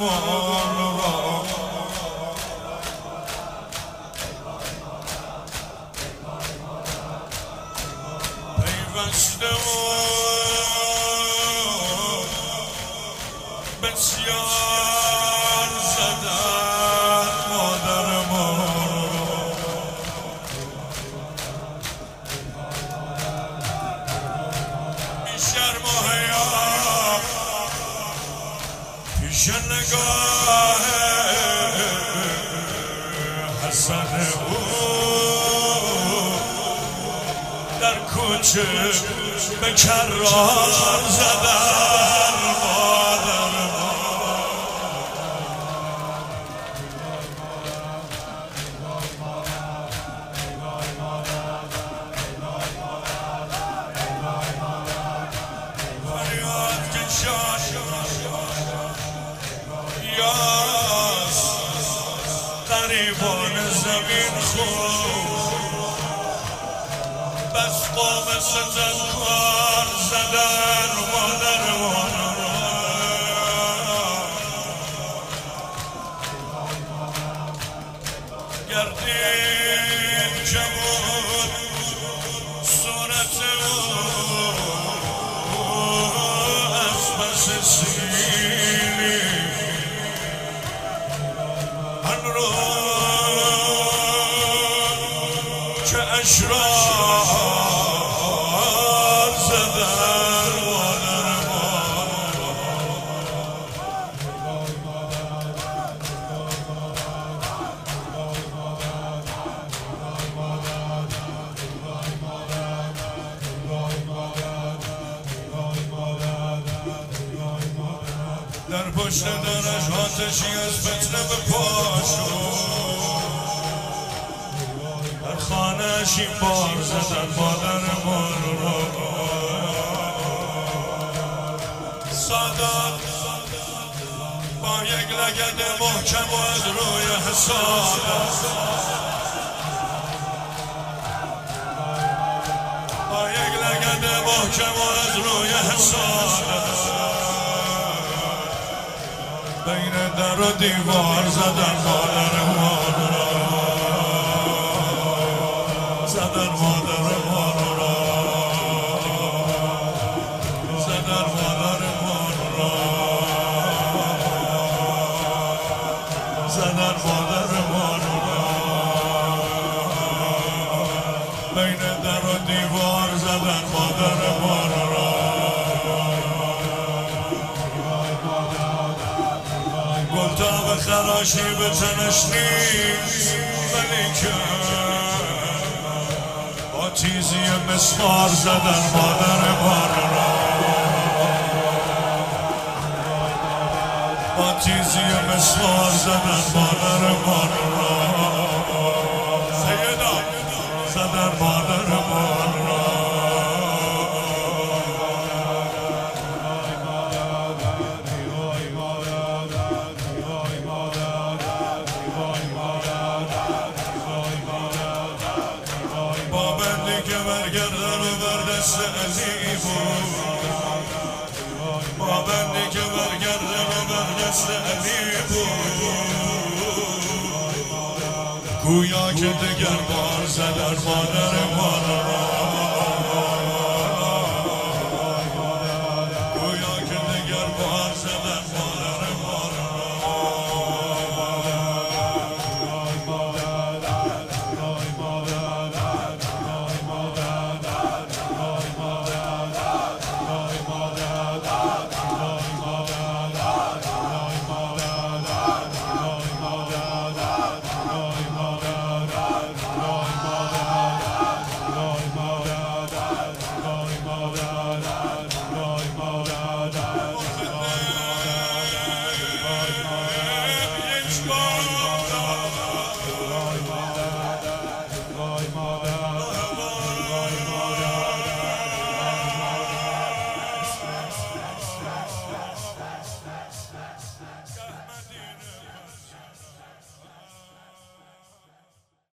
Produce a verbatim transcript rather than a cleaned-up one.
مادرمان را پیوسته و بسیار زدن مادرمان را بی شرم و حیا پیش نگاه حسن او در کوچه به کرار زدن مادرمان فریاد کشان یاس غریبان زمین خود بس قوم ستمکار زدن مادرمان را گردید جمود صورت او از بس سیلی آن رو که اشرار در پشت درش آتشی از فتنه به پاشو در خانه‌اش این بار زدن مادرمان را سادات با یک لگد محکم و از روی حسادت با یک لگد محکم و از روی حسادت بین در و دیوار زدن مادرمان را زدن مادرمان را زدن مادرمان را زدن مادرمان را بین در و دیوار زدن مادرمان را گلتاب خراشی به تنش نیست ولیکن با تیزی مسمار زدن مادرمان را با تیزی مسمار زدن مادرمان را سیدا زدن مادرمان را که برگردن و بر دست علی بود با بندی که برگردن و بر دست علی بود گویا که دگر بار زدن مادرمان را